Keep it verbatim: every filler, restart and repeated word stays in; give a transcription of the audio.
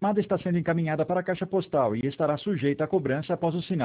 chamada está sendo encaminhada para a caixa postal e estará sujeita a cobrança após o sinal.